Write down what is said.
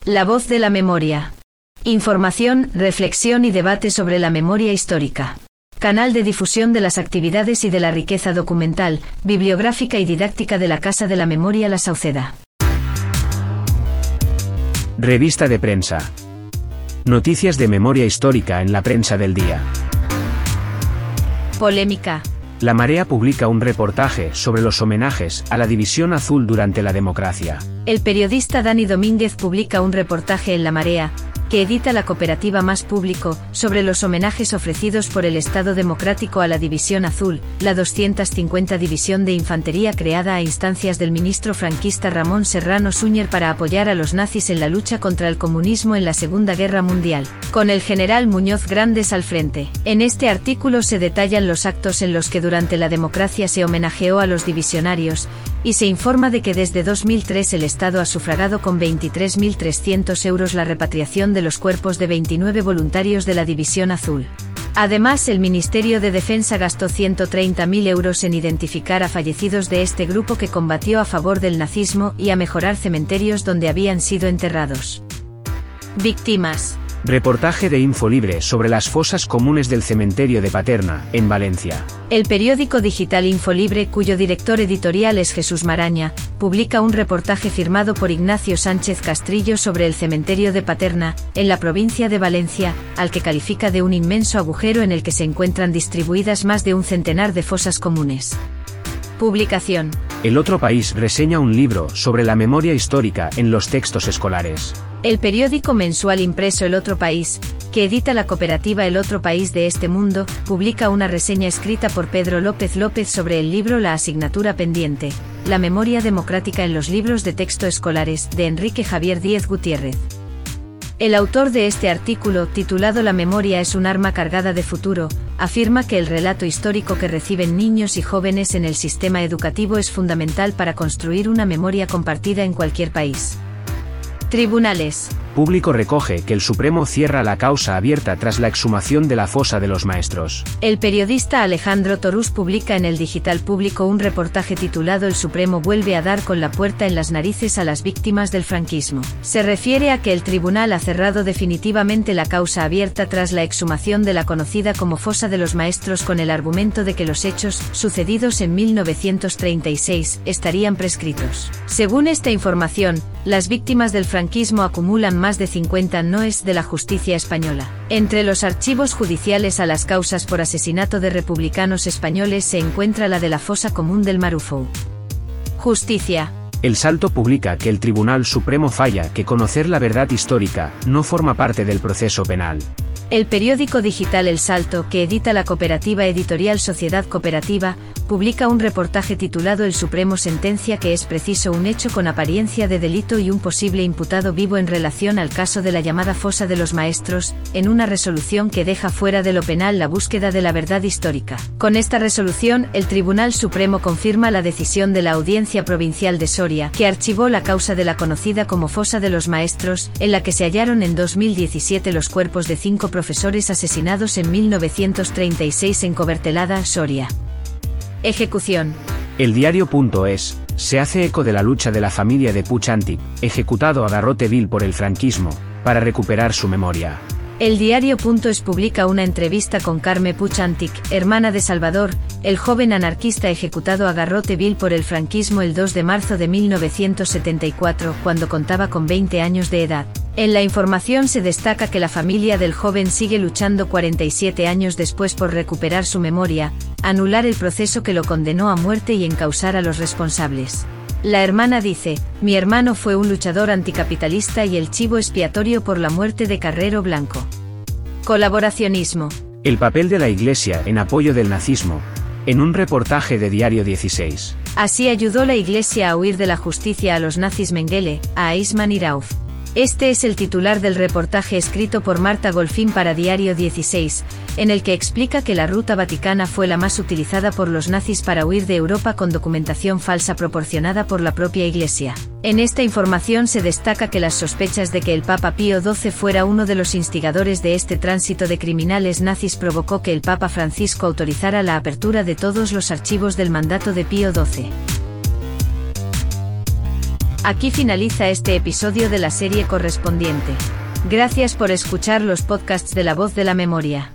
La voz de la memoria. Información, reflexión y debate sobre la memoria histórica. Canal de difusión de las actividades y de la riqueza documental, bibliográfica y didáctica de la Casa de la Memoria La Sauceda. Revista de prensa. Noticias de memoria histórica en la prensa del día. Polémica. La Marea publica un reportaje sobre los homenajes a la División Azul durante la democracia. El periodista Dani Domínguez publica un reportaje en La Marea, que edita la cooperativa Más Público, sobre los homenajes ofrecidos por el Estado Democrático a la División Azul, la 250 División de Infantería creada a instancias del ministro franquista Ramón Serrano Suñer para apoyar a los nazis en la lucha contra el comunismo en la Segunda Guerra Mundial, con el general Muñoz Grandes al frente. En este artículo se detallan los actos en los que durante la democracia se homenajeó a los divisionarios, y se informa de que desde 2003 el Estado ha sufragado con 23.300 euros la repatriación de los cuerpos de 29 voluntarios de la División Azul. Además, el Ministerio de Defensa gastó 130.000 euros en identificar a fallecidos de este grupo que combatió a favor del nazismo y a mejorar cementerios donde habían sido enterrados. Víctimas. Reportaje de Infolibre sobre las fosas comunes del cementerio de Paterna, en Valencia. El periódico digital Infolibre, cuyo director editorial es Jesús Maraña, publica un reportaje firmado por Ignacio Sánchez Castrillo sobre el cementerio de Paterna, en la provincia de Valencia, al que califica de un inmenso agujero en el que se encuentran distribuidas más de un centenar de fosas comunes. Publicación. El Otro País reseña un libro sobre la memoria histórica en los textos escolares. El periódico mensual impreso El Otro País, que edita la cooperativa El Otro País de este mundo, publica una reseña escrita por Pedro López López sobre el libro La asignatura pendiente, la memoria democrática en los libros de texto escolares, de Enrique Javier Díez Gutiérrez. El autor de este artículo, titulado La memoria es un arma cargada de futuro, afirma que el relato histórico que reciben niños y jóvenes en el sistema educativo es fundamental para construir una memoria compartida en cualquier país. Tribunales. Público recoge que el Supremo cierra la causa abierta tras la exhumación de la fosa de los maestros. El periodista Alejandro Torús publica en el Digital Público un reportaje titulado El Supremo vuelve a dar con la puerta en las narices a las víctimas del franquismo. Se refiere a que el tribunal ha cerrado definitivamente la causa abierta tras la exhumación de la conocida como fosa de los maestros con el argumento de que los hechos, sucedidos en 1936, estarían prescritos. Según esta información, las víctimas del franquismo acumulan más de 50 noes de la justicia española. Entre los archivos judiciales a las causas por asesinato de republicanos españoles se encuentra la de la fosa común del Marufou. Justicia. El Salto publica que el Tribunal Supremo falla que conocer la verdad histórica no forma parte del proceso penal. El periódico digital El Salto, que edita la cooperativa editorial Sociedad Cooperativa, publica un reportaje titulado El Supremo sentencia que es preciso un hecho con apariencia de delito y un posible imputado vivo en relación al caso de la llamada fosa de los maestros, en una resolución que deja fuera de lo penal la búsqueda de la verdad histórica. Con esta resolución, el Tribunal Supremo confirma la decisión de la Audiencia Provincial de Soria, que archivó la causa de la conocida como fosa de los maestros, en la que se hallaron en 2017 los cuerpos de 5 profesores asesinados en 1936 en Cobertelada, Soria. Ejecución. El Diario.es se hace eco de la lucha de la familia de Puig Antich, ejecutado a garrote vil por el franquismo, para recuperar su memoria. El Diario.es publica una entrevista con Carme Puig Antich, hermana de Salvador, el joven anarquista ejecutado a garrote vil por el franquismo el 2 de marzo de 1974, cuando contaba con 20 años de edad. En la información se destaca que la familia del joven sigue luchando 47 años después por recuperar su memoria, anular el proceso que lo condenó a muerte y encausar a los responsables. La hermana dice: mi hermano fue un luchador anticapitalista y el chivo expiatorio por la muerte de Carrero Blanco. Colaboracionismo. El papel de la Iglesia en apoyo del nazismo, en un reportaje de Diario 16. Así ayudó la Iglesia a huir de la justicia a los nazis Mengele, a Eichmann y Rauf. Este es el titular del reportaje escrito por Marta Golfín para Diario 16, en el que explica que la ruta vaticana fue la más utilizada por los nazis para huir de Europa con documentación falsa proporcionada por la propia Iglesia. En esta información se destaca que las sospechas de que el Papa Pío XII fuera uno de los instigadores de este tránsito de criminales nazis provocó que el Papa Francisco autorizara la apertura de todos los archivos del mandato de Pío XII. Aquí finaliza este episodio de la serie correspondiente. Gracias por escuchar los podcasts de La Voz de la Memoria.